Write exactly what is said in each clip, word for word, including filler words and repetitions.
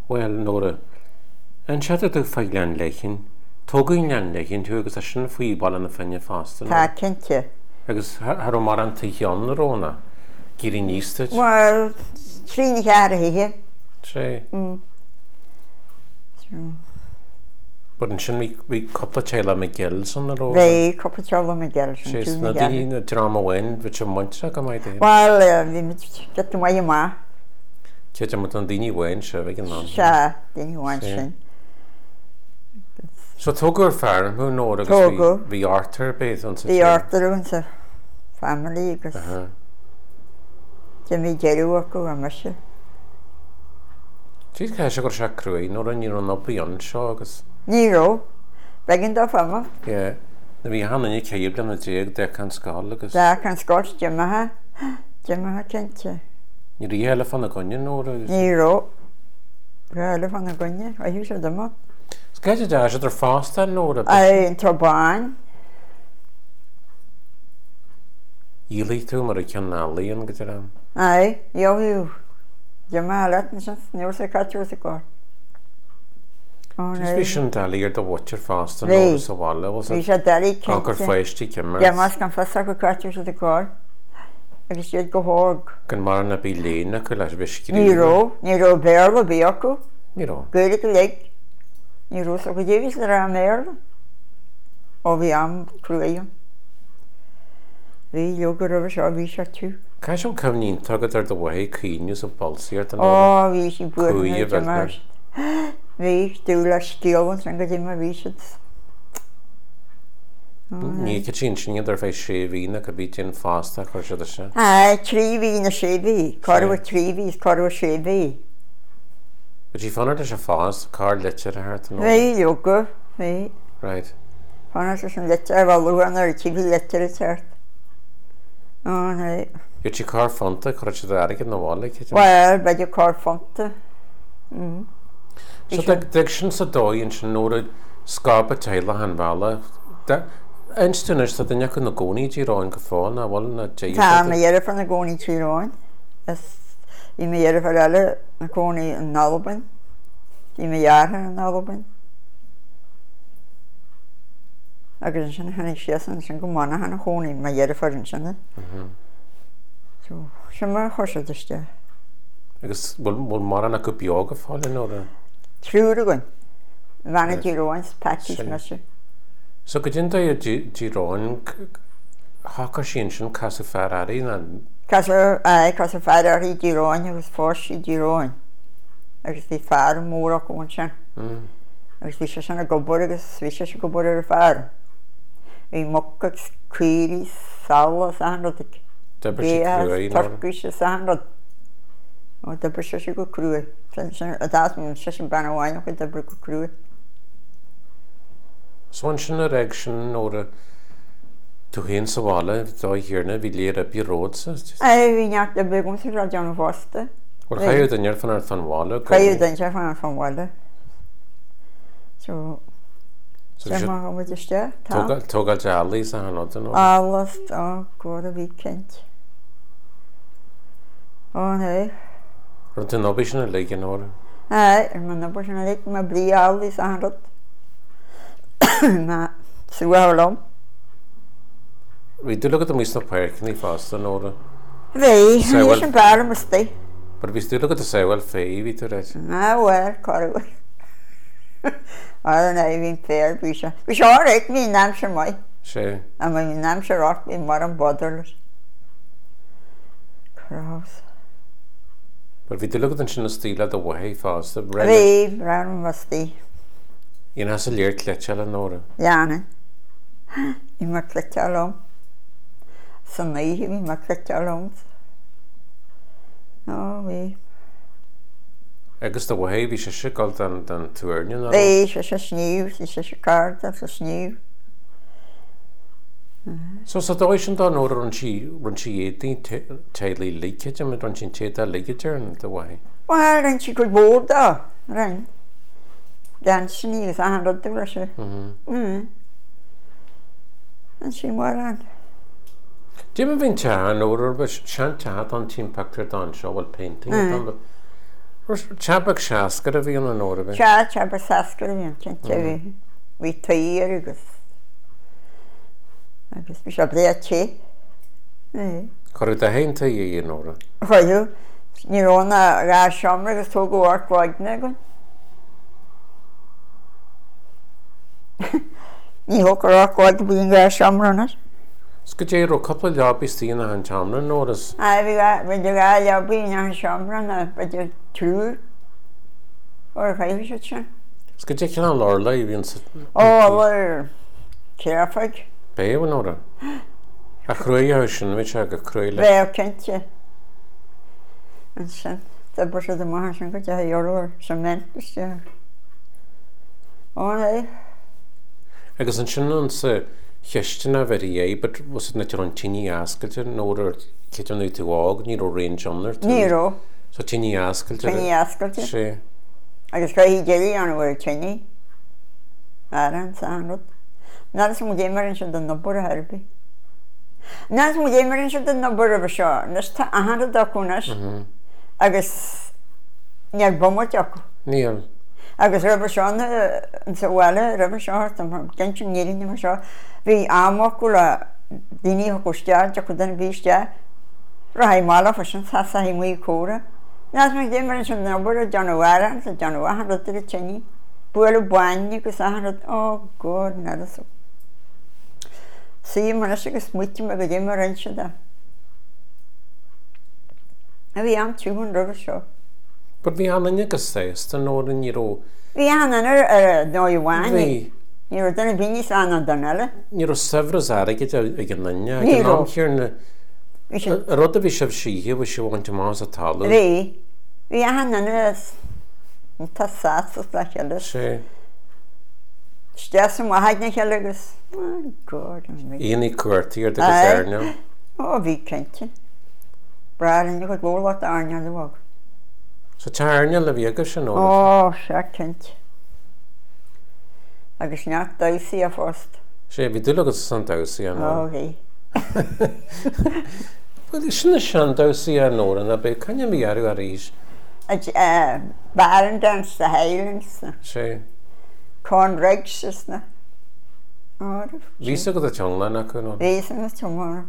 Well, Nora, an siad ydw ffailan lechin, togain lan lechin, tu agos asyn ffwy bol yn y ffynnu ffast. Ta cynti. Agos har o mar an teichion yr o'na, gyr i nistyd. Wel, tri ni ar hi hi. Tre. Mm. Bod yn sy'n mi copla teila me gils yn yr o'na. Fe, copla teila me gils. Sys, na di na drama wen, fydd sy'n mwyntra gymau di. Wel, fi mynd gyda mai yma. Cyd am ydyn dini wen, sy'n fe gynnan. Sia, dini wen sy'n. So togwr ffer, mwyn nôr agos fi Arthur beth o'n sy'n? Fi Arthur o'n sy'n family agos. Dim i gerw ac o am ysio. Ti'n cael eisiau gwrs ac crwy, nôr yn un o'n oblion sio agos? Ni ro, begyn da fama. Ie, na fi han yn ei ceib lan y dig, dec an sgol agos. Dec an sgol, dim ha, dim ha cynti. Ni ri elef an y gynnu nôr agos? Ni ro, ri elef an y gynnu, a hiw sy'n dyma. Sgaid y da, sydd yr ffast an nôr agos? Ai, yn trobain. Ili tu mar y cynnalu yn gyda'r am? Ai, iaw hiw. Dim ha alet yn sy'n, niwr sy'n catio sy'n gor. Just fi sy'n dali ar dy watcher fast yn nôr sy'n wala. Fi sy'n dali cynti. Ancor ffeist i cymryd. Dim as gan ffasag o catio sy'n gor. Ac ysgyd gohorg. Gan mar yna bi lein ac yla sy'n fysgyd. Ni ro, ni ro berl o bi acw. Ni ro. Gwylig y leg. Ni ro sy'n gwydifis yr am erl. O fi am crwylion. Fi liwgr o fy sio fi sy'n tu. Ca eisiau cyfni'n togod ar dy wahi cynniws o bolsi ar dy nôl? O, fi sy'n bwyd Cwy y fel yna. Fi, diwl a sgil yn sy'n gyda ma fi sydd. Ni ca ti'n sy'n ynddo'r fai se fi na cybyd i'n ffast ac o'r sydd ysio? Ai, tri fi na se fi. Corw a tri fi, corw a se fi. But ti ffonad ysio ffast, car litcher ar dy nôl? Fi, liwgr, fi. Right. Ffonad ysio litcher, fel lwan ar y ti fi litcher y tert. O, nei. Yw ti car ffonta, cwrdd sydd ar ag yn wal? Wel, beth yw car ffonta. So deg sy'n sy'n doi yn sy'n nôr y sgab y teila han fala. Yn styn ys ydyn nhw'n yn y goni ti roi'n gyffon a wal yna jeir? Ta, mae eraf yn y goni ti roi'n. I mae eraf ar ala y goni yn nalwbyn. I mae iar yn nalwbyn. Ac yn sy'n hynny sias yn sy'n gwmana han y goni. Mae eraf ar yn sy'n. So, sy'n mae'n chosod ysdi. Agus, wel mar yna gwbiog y ffol yn o'r? Trwy'r gwn. Fan y giroen, package mysio. So gydyn da i giroen, hoc o sy'n sy'n cas y Ferrari na? Cas o, ai, cas o Ferrari giroen, agos ffors i giroen. Agos di ffer môr o gwn sy'n. Agos fi sy'n y gobor, agos fi sy'n y gobor ar y ffer. I moc ag cwiri, sal o sahandod. Dybyr sy'n crwy. Turkish o sahandod. O, dybyr sy'n go crwy. A dad mynd sy'n ban o wain o'ch o dybyr go crwy. So yn sy'n yr eg sy'n o'r dwi'n sawala, doi hirna, fi lir up i roed sy'n? Ai, fi'n iach dybyr gwm sy'n rhaid iawn o fosta. Wel, chai yw dyn fan ar Llanwala? Chai yw dyn fan ar Llanwala. So, sy'n ma'n gwybod ysdi? Togal jali sy'n hanod yn o'r? Alas, o, gwrdd o weekend. O, nei. Rwy'n dyn nobys yn y leg yn o'r? Ai, mae'n nobys yn y leg, mae bli ali sy'n hanod. Mae sy'n wawlom. Fi dwi'n lwg at y mis na perc ni ffast yn o'r? Fi, ni sy'n bar am ysdi. But fi dwi'n lwg at y sewel ffei fi dwi'n rhaid? Na, wer, corw. O'r nei fi'n ffair, fi sy'n. Fi sy'n o'r eich fi'n nam sy'n mwy. Se? A mae'n nam sy'n roch, fi'n mar am bodolus. Cross. But fi dwi'n lwg at yn sy'n ystila dy wahi ffast? Fi, rhan o'n fysti. I'n has y lir cletchal yn o'r? Ianen. I mae cletchal om. Sy'n nei hi fi, mae cletchal om. O, fi. Agus dy wahi fi sy'n gael dan tŵrnion? Fi, sy'n sniw, sy'n card, sy'n sniw. So sa doi sy'n dan o'r rhan si edyn teulu leikid, am rhan sy'n teulu leikid yn dy wahi? Wel, rhan sy'n gwyd bod o, rhan. Dan sniw, a hanrod dy wrasi. Rhan sy'n mor rhan. Dim yn fi'n tahan o'r o'r sian tad ond ti'n pacter dan sio, wel painting. Teabhah seascar a bhíon an óra bheith. Se teabhar sascar a bhíon cinnte bhí. Bhí taíar agus. Agus bhí se bléad té. Chir a hénta í an óra. Chayú, ní róna rá seomra agus tó go bhhar gláidna go. Ní hócar á gláid bhíon rá seomra nas. Go dé ro coppla leabí tíana an teamna an óras. A bhí beidir rá leabí an seomra na beidir trúr ó raibh se sin. Go dé cin an láir le bhíon sa... Ó, bhfuil cearfaid. Béh an óra. A chruúithe sin bhí se go cruúile. Bhéh cinnte. An sin. Tá bur se do mar sin go de dheorúir sa mentas. Ó, é. Agus an sin an sa cheistena bheirí é, but was it na tír an tíní ascailte nóir ceanú tú ág, ní ó réon seomnar? Ní ró. So tíní ascailte? Tíní ascailte. sé. Agus raí déirí an bhfuil tíní. Aran sa anrút. Náras mú démarin sin den nabur a herbi. Náras mú démarin sin den nabur a bhseo. Nas tá ahanra dacúnas. Agus neag bomar teacu. Níl. Agus rubber seán an sa bhile rubber seát am gentin nírin mar seo. Bhí amach go le daoine go stead de chu den bhíiste. Ra haid mála fa sin sa sa hí mí córa. Nás me démarin sin nabur a Janúara sa Janúa han rutar a tíní. Buail bainne agus a han ó God náras. Sí mar is agus muiti me go démarin sin da. A bhí am túún rubber seo. But bhí anna agus séist an óra ní ró. Bhí anan ar nóí bháin. Bhí. Ní ru dana bhíní an don eile. Ní ró sefras aige ag an nanne. Ní ró. Chéar na... Rud a bhí sef síhe bhí se bhaint más a talú. Bhí. Bhí anan as... Tá sátas le cheile. sé. Steas am wahaid na cheile agus. Oh, God. Íoní cuairtaí ar agus airne. Ó, bhí cinnte. Brádan go bhólacht airne le bhag. So tá airne le bhí agus an óra. Ó, se cinnte. Agus neart daosaí a fóst. sé, bhí dul agus san dasaí an óra. Ó, hí. Well, sinna sean dasaí an óra na be canne bhí arú a rís. Baran dans the Highlands. sé. Corn Riggs is na. Vís go a teangla na chun. Vís na teangla.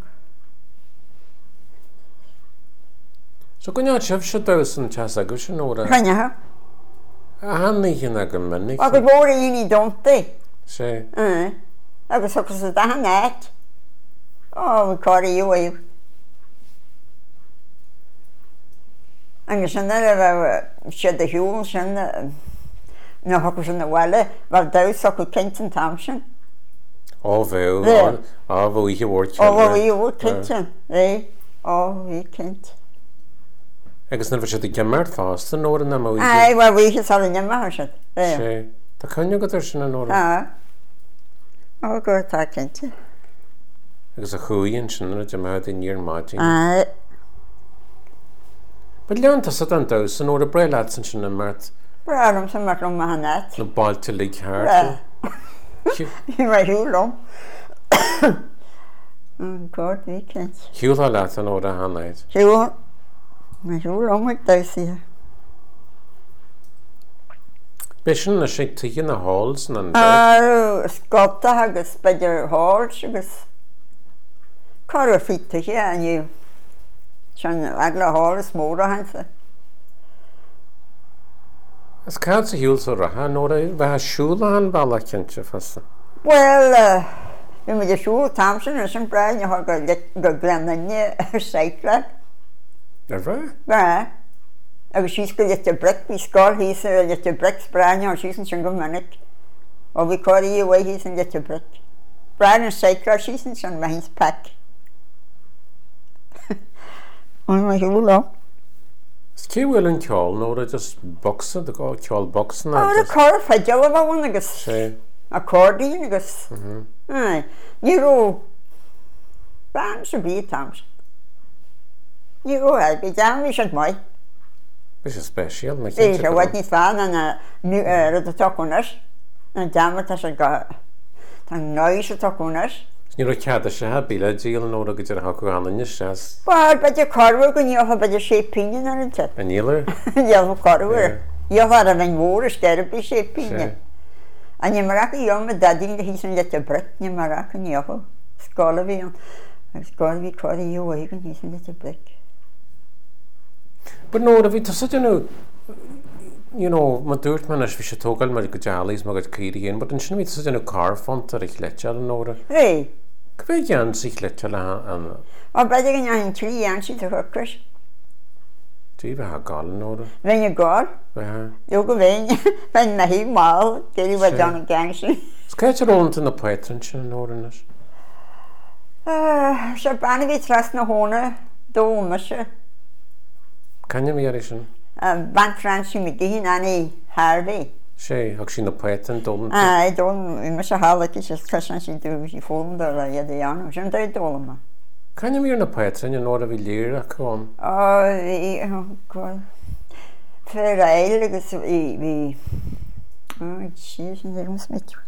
So go neart sef se dasan teas agus sin óra. Channe? A hanna chin go minic. Agus bóra íní dontaí. sé. Agus agus a dahan éit. Ó, bhí cáirí uaibh. Agus sin ar bheith siad a hiúil sin na hocu sin na bhile, bhil daus a chu cintin tam sin. Ó bhew, á bhú ihe bhór Ó bhí bhú cintin, é, ó bhí cint. Agus na bhí siad i gemart fást an óra na mó. Ai, bhil bhí is al in mar siad. sé. Tá cynne go sin an óra. Á. Ó go tá cintin. Agus a chuíonn sin na de máid in níor máidín. Ai. Ba leanta sa an dos an óra breilad san sin na mart. Brálam sa mar lom mahanat. Na bailte lig háart. Hí mar hiúlom. God, bhí cint. Hiúla leat an óra hanaid. Hiúl. Mar hiúlom ag daosaí. Be sin na sé tuí na háls na Á, scopta agus beidir háls agus Cor a fitaí aniu. Sean ag le hálas móra hansa. Is cád sa hiúil sa ratha nóra bheit siúla an bhela cinnte fasa. Well, bhí mu de siúil tamsin ar sin brein a go glenanne ar saicla. Ar bheith? Ba. Agus síos go lite brec bhí scáil hís ar lite brec brein ar síos an sin go minic. ó bhí cóirí bhha hí san de brec. Brein ar saicla síos an sin ma hís pec. An ma hiúla. Is cé bhfuil an ceáil nóra just boxa de gá ceáil boxan Á a cóir feideal a bhhain agus sé. accordion agus. Ní ró ban sa bí tams. Ní ró a bí dean bhí siad mai. Bhí sé spéisial na É se bhaid ní fáin an rud a tocunas an deamar tá se tá náis a tocunas. Ní ro cead se ha bíle díal an óra go idir ha go anna se. Báir beidir carfu go níocha beidir sé píine ar an te. A nílar? Dhéanamh carfuir. Dhéanamh ar bhain mór steirbe sé píine. A ní marach í dhéanamh dadín de hí san lete bret ní marach a níocha. Scála bhí an. Agus scála bhí cáda í óhaig an hí san lete bret. But nóra bhí tas ydyn you know, ma dúirt man as bhí sé tógáil mar go dealaís mar go círi géin, but an sin bhí tas ydyn car font ar ich leteal an nóra. Ré. Cfé gan sich leteal an... O beidir gan an trí an si a chocras. Tí bheit ha gáil an nóra? Bhain a gáil? Bheit Jo go bhain, bhain na hí máil, géirí bhaid an gang sin. Scaid ar ónta na paitran sin an nóra nas? Se banna bhí tras na hóna dóma se. Canja mi ar sin? Ban Fransi mi gihín anna Harvey. Sé, ag sin na paitran dólan? Ai, dólan, i me se hála ki se tras si dús i fólam dar a iad i anna, sem dar dóla ma. Canja mi ar na paitran an nóra bhí léir a chun? O, i, gwael. Fer eil agus i, i, o, si, sin ddim smitw.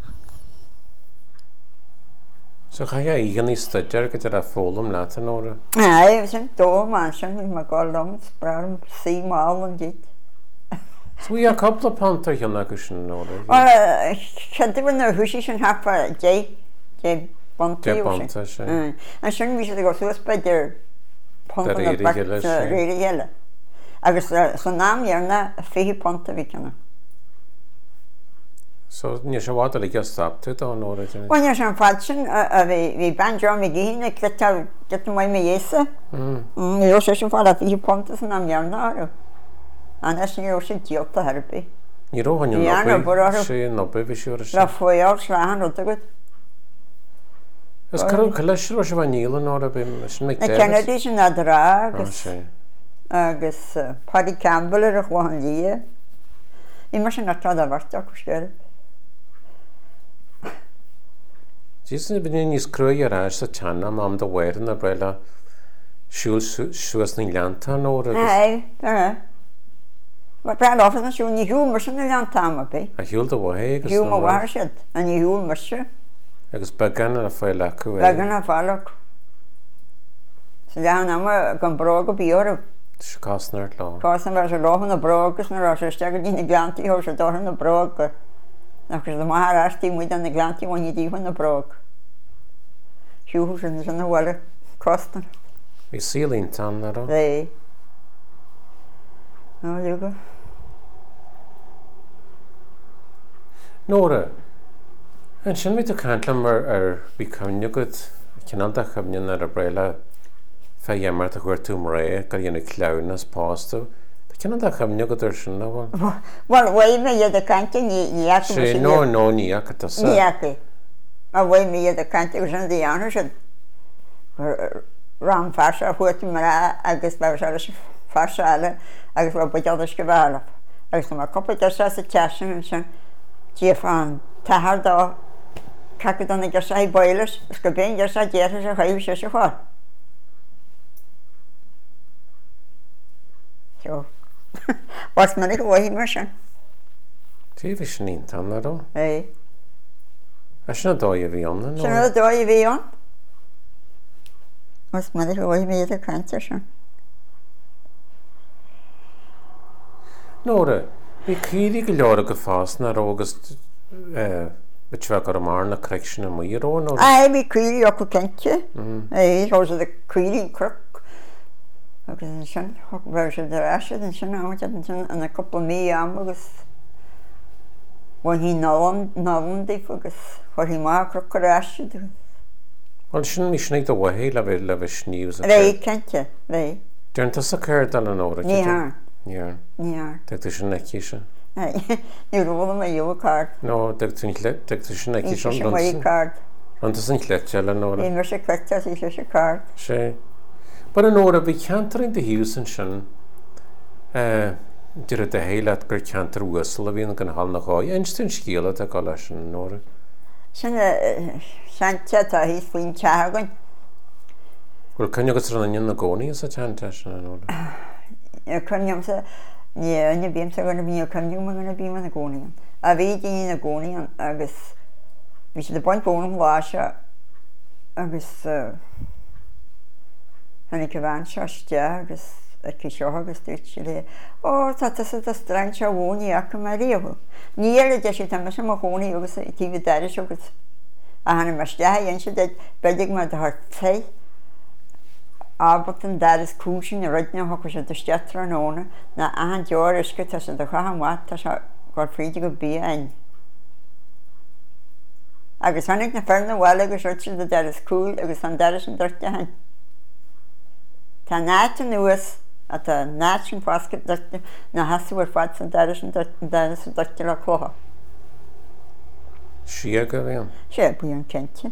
So cha ia igan i stydiar gyda'r a ffólum lat yn nóra? Ai, sem dó man, sem ma gáil lom, sprárum sí máil an dit. So ia cobla panta hynna gys yn nóra? O, chyddi fan ar hwsi sy'n hapa dje, dje bonti Dje o bonta, sin. sé. A sy'n mi sydd gos ws beidir ponta Dar na éiri bach, geile, sé. reiri hele. Agus so nám jarna fihi ponta vi canna. So ní sé bhád a le gastaptu da an nóra? Wanya sy'n fadsin, a vi banjo mi gihin, a kleta, kleta mai me jesa. Mm, jo sy'n fad a fihi ponta sy'n nám jarna aru. Annars ni jo sy'n diolta herbi. Ní ró hain Ní anna, bara nobbe, ar- sé nobbe vi siúr La sé. foi al slahan rota gut. Ys carw cylesir o se fan níl an nóra bym, sy'n meid Na devis? Kennedy sy'n adra, Ah, agus, sé. agus uh, Paddy Campbell ar a chwahan lia. I mar sy'n atad a farta ac wsgerb. Jys ni bydyn ni'n sgrwy ar as a tianna mam da werin a brela siúl siúas ni'n lanta an nóra? Ai, dyna. Mae brad ofyn yn siwn, ni hiwl mar sy'n ylian tam a bi. A hiúl da wahe agus Hiwl ma nóra? war sydd, a ni hiwl mar sy'n. Agus bagan ar a ffael acw e? Bagan a falog. Sy'n dahan am a gan brog o bi o'r. Sgasnart lá. Cos yn fer sy'n lohan o brog, ys na ros ystag a di'n y glanti ho sy'n dorhan o brog. Nach ys yma har asti mwyd an y glanti o'n i di hwn o brog. Hiwl sy'n sy'n y wale costan. Vi sílín tan ar o? They. No, you go. Nóra, an sin mi a cantlam ar ar bí cymni gud cynalda cymnion ar y brela fe iamart a chwyr tŵm re gael yna clawn as posto. Da cynalda cymni gud ar sin na wan? Wel, wei me yad y cante ni ni ac Se no no ni ac at asa. Ni ac. A wei me yad y cante yw'n sy'n ddianw sy'n ram farsa hwt i mara agos bawr sy'n farsa ala agos bawr bod ydych gyfalaf. Agos yma copy dysa sy'n tiasyn yn sy'n diafan tahar do cacod o'n gysa i boilers ysgybyn gysa diafan sy'n chwaith sy'n sy'n chwar. So, was man ik ohi mar sy'n. Ti fi sin un tan ar o? Ei. A sin a doi a fi on na Sy'n Nóra? oedd doi i fi on? Was man ik ohi mi ydy cant sy'n. Nóra, fi cyd i gylior o gyffas na ro agos beth fe ar y mar na creg sin a mwy ro Nóra? Ai, mi cwiri o cwcentio. Ei, roedd oedd y cwiri yn crwc. Ac yn sy'n, hoc fer sy'n dyr asydd yn sy'n awyd yn sy'n yn y cwpl mi am agos. Wan hi nolyn dif agos. Wan hi ma crwc ar asydd. Wel, sin mi sin eid o wahe la fe la fe sniws. Rei, centio, rei. Dyn tas a cyr dal yn Nóra? Ni har, Ni ar. ni har. Deg ti sin eci sin? Ei, ni roedd yma yw y card. No, deg ti sin eci Eisiau sin? sy'n mwy card. Rond tas yn lletjal yn Nóra? Un fyr sy'n clectas eisiau sy'n card. Se. But yn Nóra, fi cantar yn dy hiws yn sin. Dyr y dy heilat gyr cantar wysl a fi'n gan hal na choi. Einstein sgil a dy gola sin yn Nóra. Sy'n siantia ta hys fwy'n chagon. Wel, cynnig os rhan yn y goni ys a chantar sin yn Nóra? Cynniam sa, ni yn y bim sa gana fi, cynniam ma gana bim yn y gonian. A fi di yn y gonian agos, fi sydd y boi'n bod yn lasio agus hannig go bhain seiste agus ci seo agus dúirt sé le ó tá a strain se bhónaí acha mar riamh. Níar de sé tam sem chónaí agus tíh deire agus a hanna mar stethe dhéon se beidir mar th té ábhat an deras cúsin a ruidne thucha se do stetra an óna na ahan deir isce tá se do chahamhá tá se gur fríide go bí ain. Agus tháinig na fearna bhile agus ruirte do deras cúil agus an deras an dúirte hain. Tá náit an nuas a tá náit an fásca dúirte na hasúir fáid san deras an deras an dúirte le chlótha. Si go bhíon? Sé bu an cente.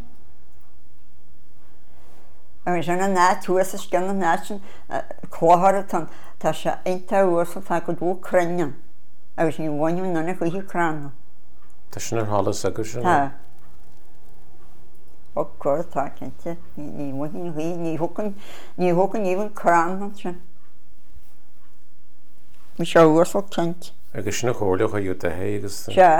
Agus an náit thuas is gan an náit an chlóthara tá se einta uasal tá go dú crainean agus ní bhainú nuna chuí cránna. Tá sin ar hálas agus sin? Tá. Ó cóir tá cente ní bhainú chuí ní thucan ní thucan íhan cránna sin. Mi se uasal cente. Agus sin na chóirleach a dúta hé agus... Se.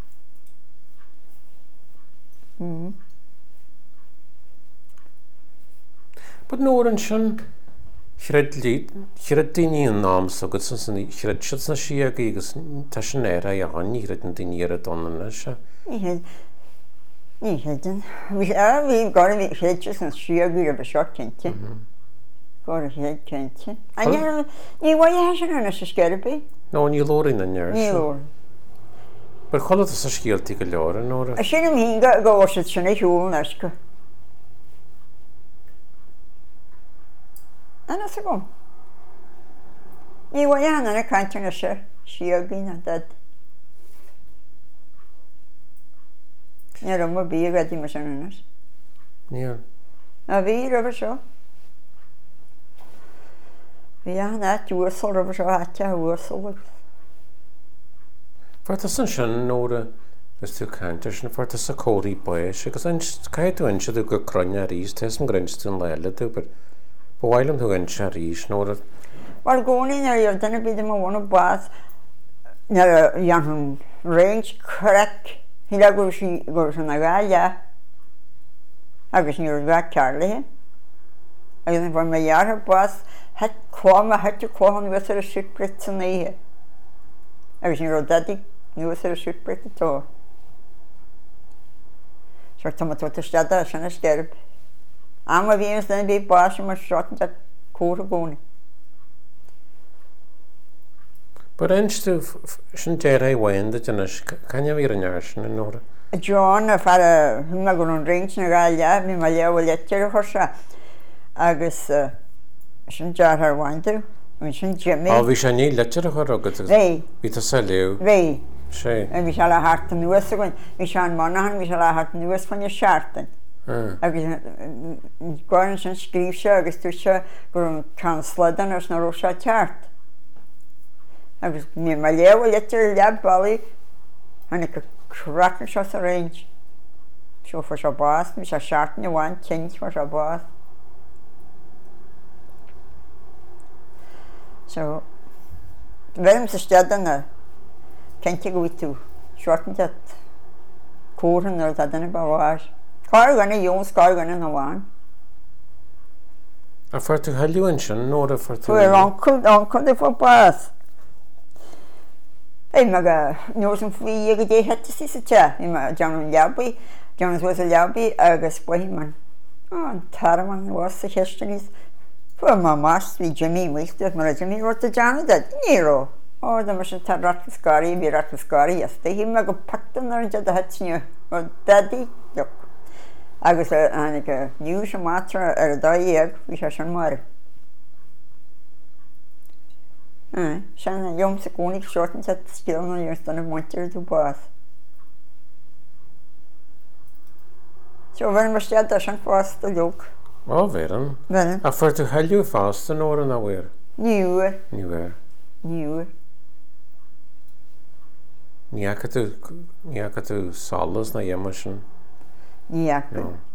Bud nóir an sin chiad daoine an náms agus chiad siad na si agus tá sin éire a an chiad an daoine ar a donna se? Ní héidir. Bhí gar bhí chéidir an siagadí a bh seo cente. Gar a chéad cente. Ní bhaid sin anna sa sceirbe? nó ní lóirín na neir? Ní lóir. Bar chola sa scialtaí go leor an nóra? A sin am hí go bhisiid sinna hiúil eisce. Anna sa gom. Ní bhaid anna caiintear na se siagaí na dad. Ní rom a bí a gaidí mar sin annas. Níor. A bhí roimh seo. Bhí anna dúasal roimh seo áte a úasal agus. Fuirta san sin nóra gus tú caiintear sin fuirta sa cóirí buis agus caiú an siad go croinne a rís te an grinstún leile tú bar bhhailm tú an se rís nóra. War gcónaí ar ar duna bíad am bhna bád nar a dheann range correct hí le gur sí gur san na gáile agus ní bhá cearlathe. Agus an bhar mé dheartha bád het cóma hete cóhan bheits ar a siúprit san éhe. Agus ní ro dadaí ní bheits ar a siúprit atá. Seir tá tú steada sin na sceirb. Am a bhíonas dana bhí báis mar seotan de córa gcónaí. Bar einstú sin déir é bhain de denis caine bhí an neir sin an nóra? A John a far a húna gur an réint na gáile mí mar leabh leitear a chuirse agus sin dearth ar bhaintú sin Jimmy. Á bhí sé ní leitear a chuir agad? Bhí. Bhí tá sa leú? Bhí. sé. En vi skal ha haft en nuas og vi skal en mannahan vi skal ha haft en nuas från skärten. Agus gorin sin skriv sig agus tu sig gorin transladan og snarare så tjart. Agus mi ma lewa letter lab bali han ik kraken så så range. Så för så bas vi ska skärten i one change för så bas. Så vem så städden kan inte gå ut till skärten att koren eller att den bara var. Kargarna Jon skargarna nå var. A for to halluin sin nóra for to. För onkel onkel det får bas. Hey maga nu som fui jag det hette sista tja i ma John Yabi John was a Yabi agus Wayman. Ah Tarman was the histories. För mamma vi Jimmy visste att man Jimmy wrote the John that Nero. Oh the machine tat skari vi rat skari yes det himma go pakta när det hette nu och daddy jo. Agus annika new Sumatra er daig vi ska sjön mar. Eh, sen jom se konik shorten set skillen just on a monter to pass. Så var det ställt där sen fast och jok. Ja, veran. Men. A for to hallu fast den åren av er. New. New. New. Niaka tu niaka tu salas na yamashin. Niak.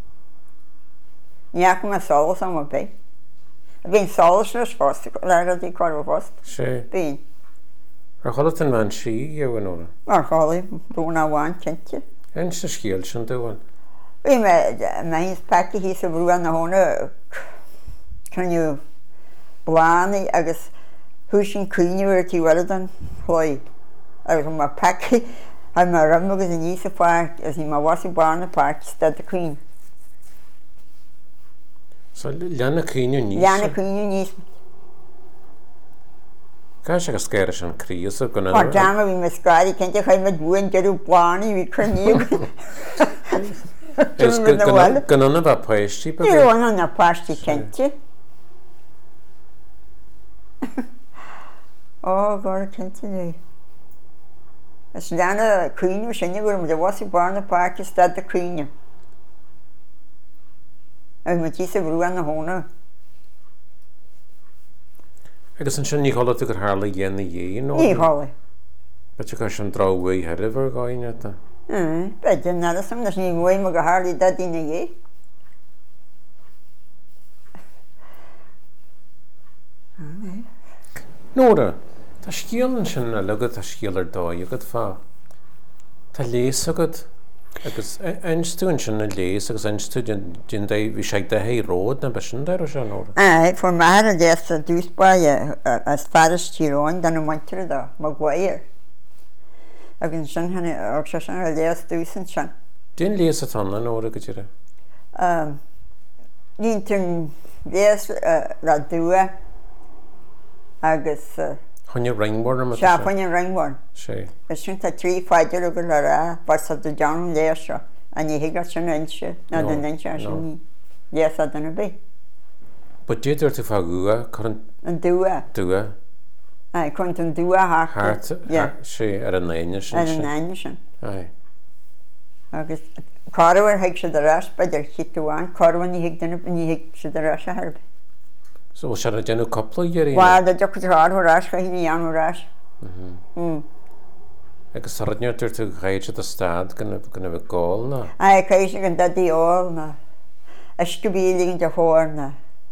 Niak med salas som var på. Bhín sálas fast legadí carh fast. sé. Bhín. Ar cholat an man sí dhéhan óra? Mar chálaí búna bháin cinnte. En sa scéal sin dúhain? Bhí me hís peici hí sa bhrúan na hóna cynniú blánaí agus thusin cuineú ar tíhile an chlóid. Agus mar peici ha mar ram agus in níos a páirt as hí mar wasí blána páirt stad a cuin. So leanna cuineú níos? Leanna cuineú níos. Cá sé go scéir an críos a gona? Mar dáma bhí me scáí cinnte chuid me dúin deadú blánaí bhí cruníú. Is ganna bh páistí? Níorna na páistí cinnte. Ó, gáir cinnte nu. Is leanna cuineú sinne gúir de wasí blána páirt stad a cuineú. Agus me tí sa bhrúan na hóna. Agus an sin ní chola tú gur hála dhéanana dhé? Ní chola. Bete go sin dráhhaí heirih ar gáine ta? Beidir nada sam nas ní bhfuil me go hálaí da dína dhé. Nóra, tá scíalan sin a legad a scíalar dói agad fá. Tá lés agad agus einstún sin na lés agus einstú din dé bhí seag de hé ród na besin dar se nóra? Ai, for mar a dés a dúsbáid as faras tíróin dan na maintir da, má gwair. Agus sin hana ag se sin a lés dúsan sin. Dín lés atá na nóra go tíre? Dín tún lés ra dúa agus Honne ringmór am? Se fanne ringmór. sé. Is sin tá trí fáidir a go le rá bas a do dean léis seo a ní higar sin inse na den inse sin ní léas a dana bé. Ba déidir tú fá gua chun An dúa. dua? Ai, chuint an dúa Háart sé ar an naine sin? ar an naine sin. Ai. Agus cáhar heag se de rás beidir chiúáin, cáhar ní hiag duna ní hiag se de rás a harbe. So se a déanú coppla dhéirí? Bá de do chu rás chu hí anú rás. Agus sarneirtir tú réide a stad gona bh gáil na? Ai, céis an dadí áil na. Ysgubílín de hór na.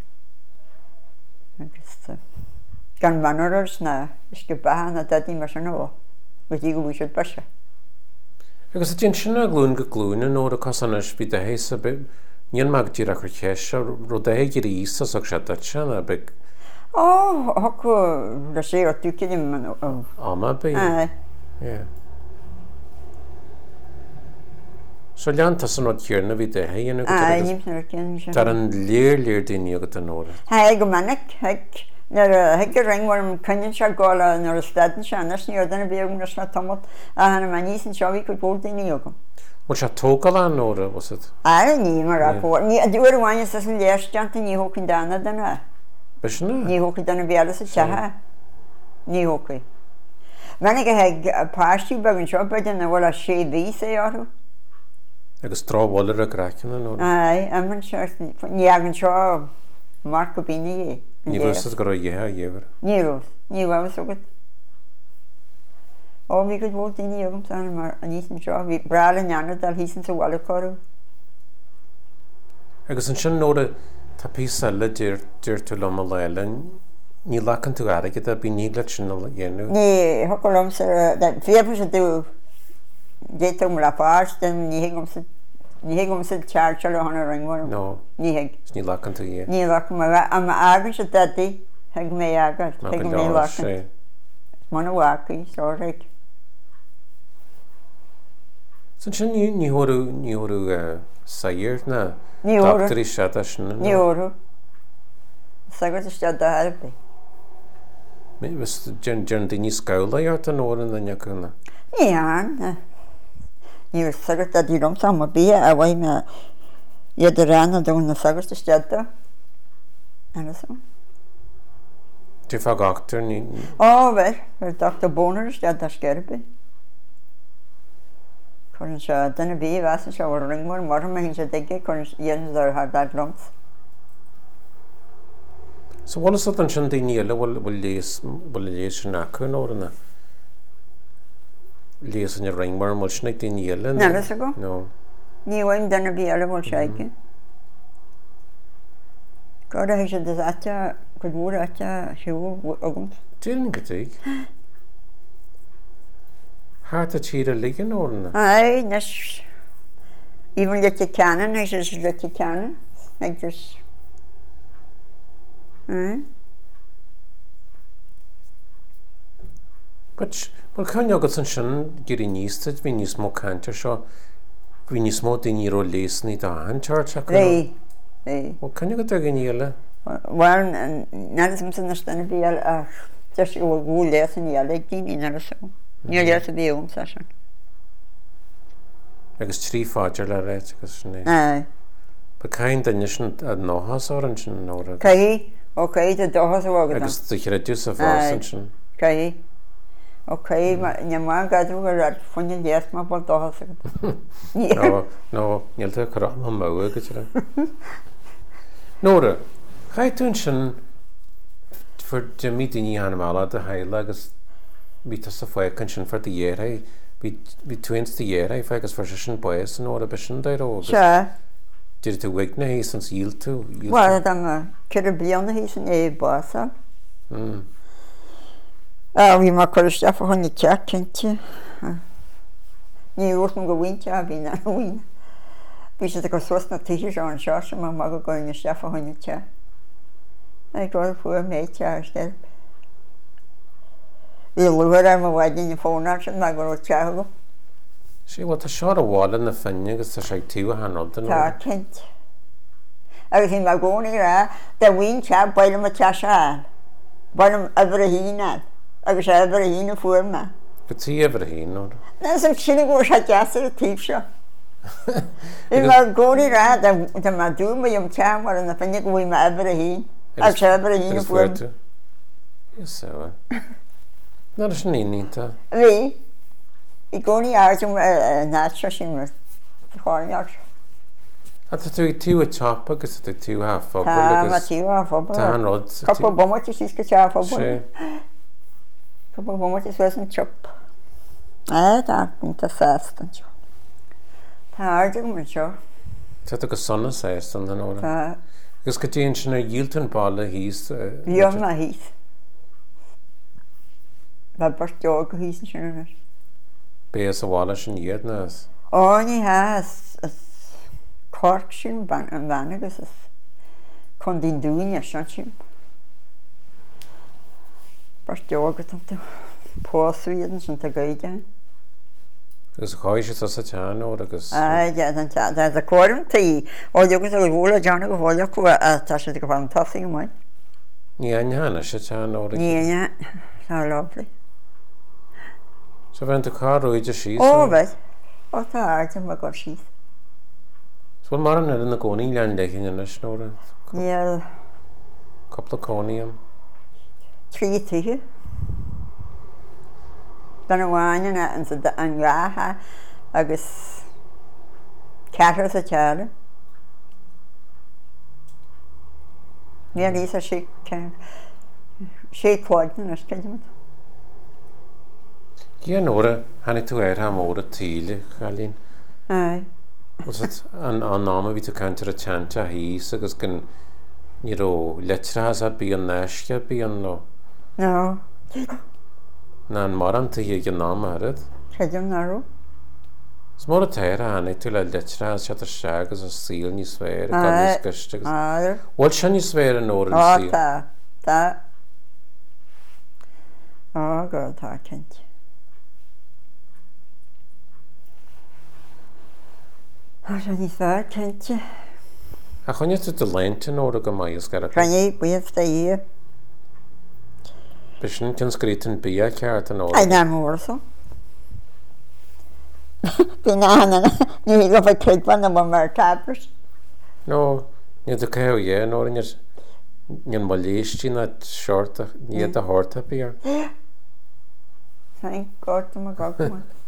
Agus gan manarars na ysgubaha na dadí mar sin ó. Gwydi go bwysad basio. Agus a dyn sinna glún go glún yn o'r cosanas bydd a heis a bydd ni'n mag dyr ac o'r ceisio roedd e gyda isas o'ch siadad sian a bydd? O, hocw, rysau o dwi'n ddim yn... Ama bydd? Ai. Ie. So lian tas yn o'r cyrna fydd e hei yn y gyda? Ai, ni'n sy'n o'r cyrna. Dar yn lir lir dyn i o gyda nôr? Hei, gymanig, heg. Na'r heg yr ring warm cynny'n siar gola na'r ystadyn sian, nes ni oedd yn y byr yn ysna tomod, a hana ma nis yn siofi cwyd bwyd i ni ogym. Mwyd siar togal an nôr, was it? Ar ni, mae'r acor. Ni, a dwi'n rwan ys ysyn leisdiant ni hwcyn dana dyna. Bys yna? Ni hwcyn dana bialas y siaha. Ni hwcyn. Mae'n ega heg pasti bag yn siop bydyn na wala sé ddys e arw. Agus dro waler y gracyn yn nôr? Ai, am yn siar, ni ag yn siop marc o bini i. Ni fwysad gyda ieha iefer? Ni rwys, ni wawas o gyd. O, fi gyd fod i ni ogym tan yma, a nis yn sio, fi bral yn anad al hys yn sywal y corw. Agus yn sy'n nôr ta písala dyr tú lom a leile, ní lacan tú ara gyda bí ní glad sin dhéanú? Ní, hocol om sy'r, fi efo sy'n dw, dweud o'n la fars, dyn ni heg om sy'n Ní heg om sy'n charge o honna ringwar. No. Ní heg. Ní lacan tú ie? Ní lacan ma, a ma agan sy'n dadi, heg me agan, heg me lacan. Mona waki, so rhaid. Sy'n sy'n ní hwrw, ní hwrw sair na? Ní hwrw. Doctor i siad asyn? Ní hwrw. Sagos i siad da harbi. Fys dyn dyn ni sgawla i at yn o'r yn ddyn ac yna? Ní an. Ní was sagos da di rom sam a bia a wai me iad y ran a dwi'n na sagos i siad da. Ano so. Ti'n fag actor ni? O, fer. Fer doctor Boner i siad da sgerbi. Cwrn siad, dyna bi, fas yn siad o'r ringwar, mor ma hyn siad degi, cwrn i'n ddar hardad roms. So wala sa tan siya din nila, wala lees, wala lees siya nako yn o'r yna? Lees yn yung ringwar, wala siya din nila? Nala sa ko? No. Ni wain dyna bi ala wal siaike. Gwrdd hyn siad dys atja, gwrdd atja siw ogwm. Dyn gydig? Hart a tîr a liggen o'r yna? Ai, nes... Even let je kennen, is het let je kennen. Ik dus. Hm? But, well, can you get some getting used to it when you smoke canter, so when you smoke in your old lace, need a hand charge? Nee, nee. Well, can you get again, Yella? Well, net as much as the be a just go go less in Yella, give in a so. Near less be home session. Agus trí fáidir le réit agus sinné. Aye. Ba caiin daine sin a nóhas áran sin nóra. Caí, ok, de dochas ógad. Agus du chéad dús a bhásan sin. Caí. Ok, ne má gadú go rad funne déas má bol dochas agad. No, no, níl tú chu má mó agus le. Nóra, chaitún sin for de mí daoine animála a heile agus bí tá sa foican sin for de dhéir Bhí twins de dhéir fe agus for sin buas an óra be sin dairó. Se. Dir tú wigna hí san íl tú? Well, am cir blianna hí san é bása. A bhí mar chuisteach a chunne teach cinnte. Ní ús go bhainte a bhí na bhaine. Bhí sé go sos na tíir se an seo sem má go gáinne steach a chunne teach. Ag gáil fuair méid teach. Bhí luhar am a bhaidin na fónar sin na gur teach go. Sí, bhil tá seo a bhála na finne agus tá sé tú a hanolta nó. Tá cint. Agus hí mar gcónaí rá, de bhain teach bailm a teach á. Bailm ebre a híine, agus ebre a híine fuair me. Go tí ebre a híine nó? Na sem sinna go se deasar a tíb seo. Hí mar gcónaí rá, de mar dú ma jom teach mar na finne go bhí me ebre a híine, agus ebre a híine fuair me. Is so. Ná is ní nínta. Bhí, I gcónaí airdim nátra sin mar cháineart. A tá tú tú a top agus tú tú a fphobal Tá, agus... ma tú a fphobal. Tá an rod... Coppa bomati sís go te a fphobal. Sí. Coppa bomati sís an chop. É, tá, nta fest an chop. Tá airdim mar seo. Tá tú go sonna séist an an óra. Tá. Agus go dtíon sin ar díoltan bála hís... Bhíom na hís. Ba bart deog go hís an sin ar. Béas a bhála sin iad na as. Ó, ní ha, corc sin an bhain agus chun dín dúine sin sin. Bart deog go tú pósúiad sin tá gaide. Agus a cháis is as a tean ó agus... Ai, ja, dan ta, da da corm tí. Ó, jogus a bhóla jana go bhóla go a tá sé go bhain tasí go mai. Ní aine hana sé tean ó agus... Ní aine, tá lovely. So bhaint a cá roiide síos? Ó, bheith. Ó, tá airdim a go síos. So mar an na gcónaí lean leithín in is nóra? Níl... Coppla cónaí am? Trí títhe. Dan a bháine an gátha agus ceathar sa teala. Níl ís a sé sé cóidna as ceidimid. Gí an óra, hanna tú éir ha móra tíle, chalín. Ai. Was it an náma ví tú cantar a teanta hís agus gan níró letrás a bí an neisce bí an nó? No. Na an mar an tú hí gan náma harad? Ceidim narú. S mór a teir a hanna tú le letrás se ar se agus a síl ní sféir a gan ní sgyrste agus. Ai. Bhil se ní sféir an óra Ó, síl? tá. Tá. Ó, go tá cint. Ó, se ní fá cinte. A chunne tú do lente an óra go maios gar a... Rhaid buíomh da í. Be sin cyn sgrítan bí a ceart an óra? Ai, ná mór so. Bhí ná hana, ní go bheith cridban na mar tabras. No, ní do cehau é an óra níos... Níon má léistí na seorta, níad a hórta bí ar. Thank God to my God.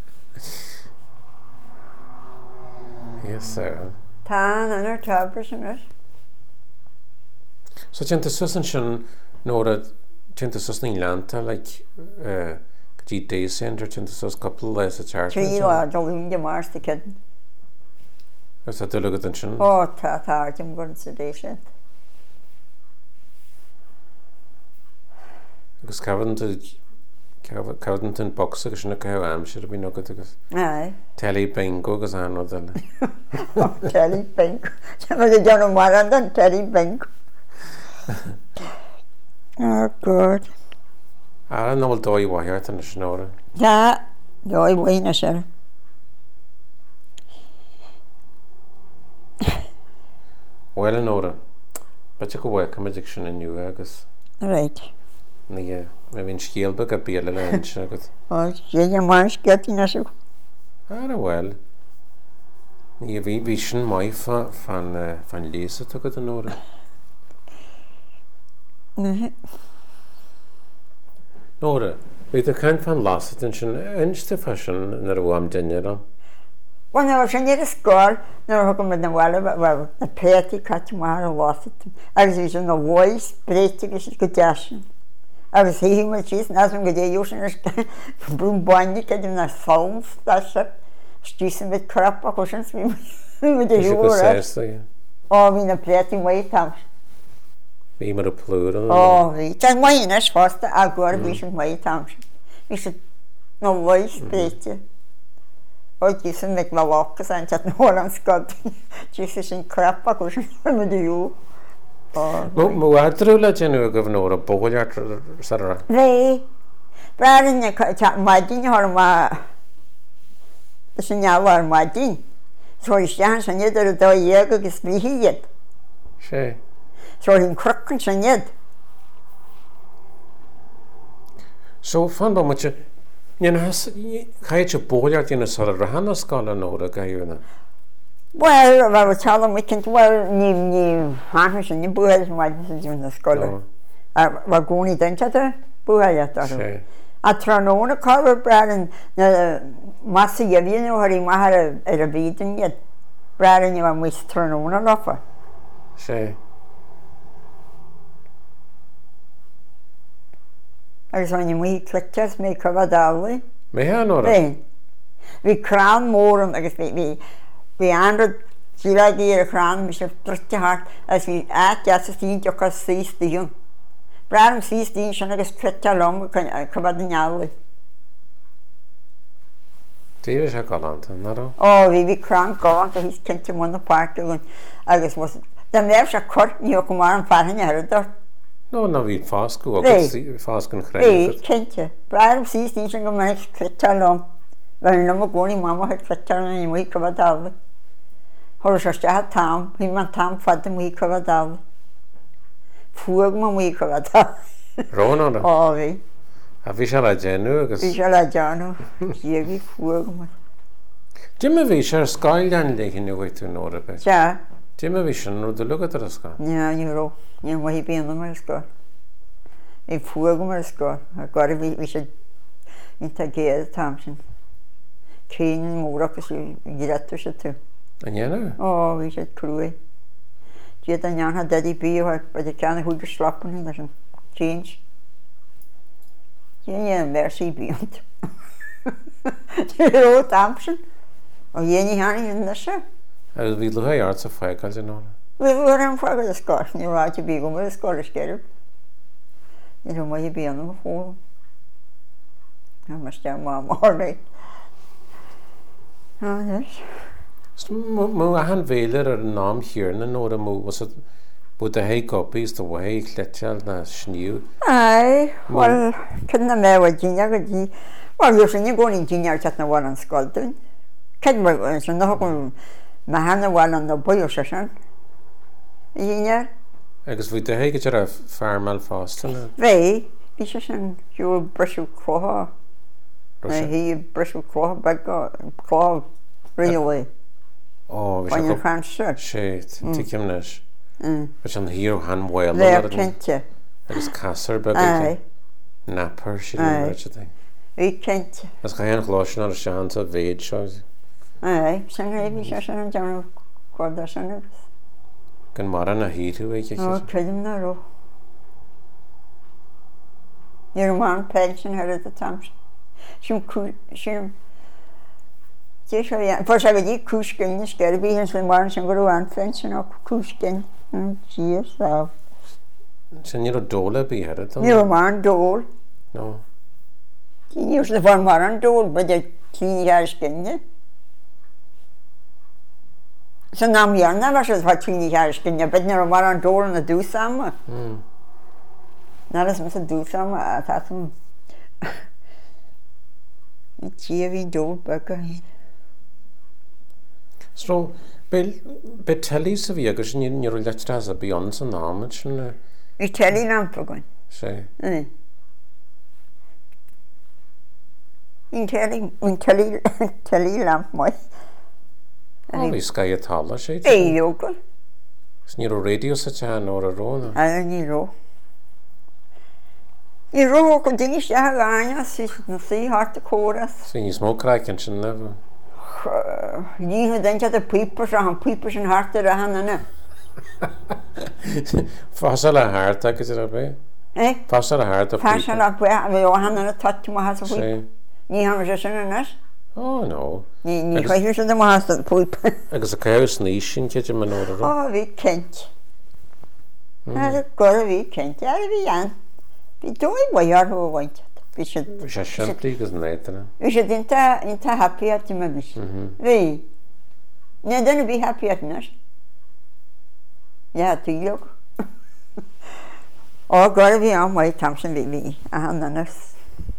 Yes, sir. Tá an ar tabras an is. So tinta susan sin nóra tinta susnaí leanta, like, uh, gdí day center, tinta sus couple leis a charta. Trí lá dolún de mars de kid. Is that dulugad an sin? Ó, tá tá artim gon sa day cent. Agus cavan tú Cawdan tyn box agus na cael amser a bhí nogad agus. Ai. Teli bingo agus anodd yna. Teli bingo. Mae di John O'Maran dan teli bingo. Oh, God. A yn ôl doi wahiad yn y snora. Ja, doi wain a syr. Wel yn ora. Beth yw'n gweld cymryd sy'n yn yw agos. Right. Ni, mae fi'n sgielbog a biel yn yn sy'n agos. O, sy'n yw'n ma'n sgielt i'n asw. Ar y wel. Ni, fi fi sy'n mai fan lys o tygod yn ora. Nora, bydd y cael fan lasyd yn sy'n ynst y ffasiwn yn yr wam dynnyr o. Wel, nawr sy'n i'r ysgol, nawr hwg yn mynd yn wel, wel, na peti cat yn wahan o lasyd. Agus fi sy'n o vois, breti gys i'r gydasin. Agus hi hi'n mynd chys, nas yn gyda yws yn ysgol, brwn boeni gyda na sawn stasio, stys yn mynd crap ac os yn smi mynd i hwyr. O, fi na peti mwy tams. Fi mae'r plwyr yn o. O, fi. Ta'n mwy yn ysfosta agor fi sy'n mwy tams. Fi sy'n no vois, breti. O, jyst yn mynd fel ocas a'n chat nôl am sgod. Jyst sy'n crap ac os yn mynd i yw. Mw adrwyl a dyn nhw gyfnwyr o bwgl ar sarra? Fe. Brad yn y madyn i hor yma. Sy'n iawn ar madyn. So i sian sy'n ydd ar y do ieg agos fi hyd. Se? So hi'n crwcyn sy'n ydd. So fan bo mwch Ni'n has, cael eich bwliad i'n ysgol ar rhan ysgol yn o'r gael yna? Wel, fel y tal am weekend, wel, ni, ni, hanw sy'n ni bwyd yn waith sy'n dwi'n ysgol. A fel gwni dyn ta dy bwyd at ar. A tron o'n y corfod brad yn, mas i yfyn nhw hori mahar ar y byd yn yd. Brad yn yw am wys tron o'n y lofa. Se. Agus o'n i'n mwy clictas me'i cyfadawlu. Me hyn o'r? Fe. Fi cran môr yn, agus fi, fi, fi anryd silag i'r cran, mi sy'n dryti hart, as fi at jas ysdyn diolch as sys diwn. Brad yn sys diwn sy'n agus clita long cyfadawlu. Ti fi eisiau galant yn ar o? O, fi fi cran galant a hys cynt yn mwyn y parc agus was, dam nef sy'n cwrt ni o cymar yn farhan i hyrwydor. No, na fi ffasg o, ffasg yn chreu. Fe, cynt. Brad yn sys diwn sy'n gymryd clita long. Fel yna mae gwni mama hyd clita long yn mwy cyfadawlu. Hwrs os jahad tam, hyn ma'n tam ffad yn mwy cyfadawlu. Ffwg ma'n mwy cyfadawlu. Rôn o'r? O, fi. A fi siarad genw agos? Fi siarad genw. Sieg i ffwg ma'n. Dim y fi siarad sgael dan le hyn i weithio yn o'r beth? Ja. Dim y fi siarad nhw dylwg at yr ysgol? Ja, ni ro. Ni yn wahi byn am yr ysgol. Ni ffwg am yr ysgol. A gwari fi siarad intagedd tam sy'n. Cyn yn mwr ac ys i gydato sy'n tu. Yn ien o? O, fi siarad crwy. Diad yn iawn ha daddy bi o bod y can y hwyd y slap yn hyn sy'n change. Diad yn versi bi ond. Diad o tam sy'n. O ien i han i hyn nysio. A fi lwhau art o ffag al dyn nhw? Vi var en fråga det ska. Ni var inte big om det ska det skär. Ni då var ju ben och få. Jag måste jag mamma har det. Ja, det. Må han veler er nam hier na nora mo was het bod de hei copies to wei kletjal na sneeuw. Ai, wel, kunna med vad ginja gadi. Wel, jag syns gå in ginja chat na varan skolden. Kan man så nå kom ma han varan no boyo session. Ginja. Agus vi de hei gyda farmal fast na. Ve, vi sy'n jo brysw croha. Na hi brysw croha bag croha really. Oh, vi When you ska can't search. shit, tikim nes. Mm. Vi ska hier han wel. There kentje. Agus kasser bag. Ai. Napper shit Ai. in that thing. Vi kentje. As ga hen glosje naar chance of veid shows. Ai, sy'n rhaid fi sy'n jawn gwrdd sy'n. Gan mara na hitu weet je. O, cydym na ro. I'r man pension her at the time. Sy'n cw... Sy'n... Tisio ia... Fos a wedi cwsgyn i sgerbi hyn sy'n marn sy'n gwrw anfen sy'n o cwsgyn. Cheers, love. Sy'n nid o dole bi her. I'r man dol. No. Cíní ús na bhar mar an dúil bud é cíní ar scinne. Sa ná míarna bhar sa bhar cíní ar scinne, bud nar mar an dúil na dúsama. Ná is mis a dúsama a tátum tí a bhí dúil bag a hí. So, be telí sa bhí agus ní ní le a bíon san námid sin Bhí telí lampa goin. sé. Bhín telí telí telí lamp mai. Bhí Sky atála sé. É jóga. Is ní radio sa tean ó a róna. A ní ró. Ní ró go dingis de a gáine na sí harta córas. Sí ní smócraicin sin na bh. Ní den a pípers a an pípers an harta a hanna. Fásal a háart agus ar a bé? Eh? Fásal a háart a pípa? Fásal a bé a bhí ó hanna tatu má has a pípa. Ní ham sé sin anas? Ó, nó. Ní ní chuir sin má has a pípa. Agus a caos níos sin ceidir man ó a ró? Ó, bhí cent. A gora bhí cent. A bhí an. Bhí dói bhaar ó bhaint. Bhí sé sé siimplí agus néitena. Bhí sé dinta inta happy at me bis. Bhí. Né dana bhí happy at nas. Ja, tílog. Ó, gora bhí an mai tamsin bhí bhí a hannanas.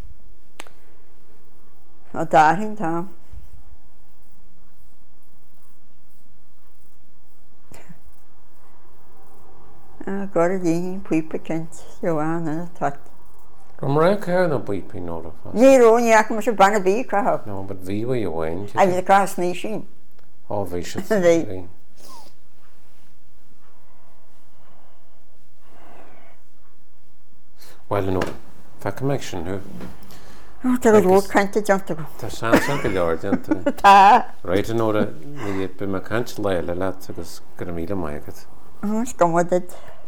Ó dáhin tam. A gora dí pípa cent Johan a tat. Rom ra cair na buipí nó a fás? Ní ró ní ac mar se banna bí crahab. No, but bhí bhí a bhain. A bhí a crah sní sin. Ó, bhí se. Bhí. Well, no, fecha meid sin hu. Ó, tá go bhór canta deanta go. Tá sean san go leor deanta. Tá. Right an óra, ní be me cant leile leat agus gur míle maigad. Ó, sgomodid.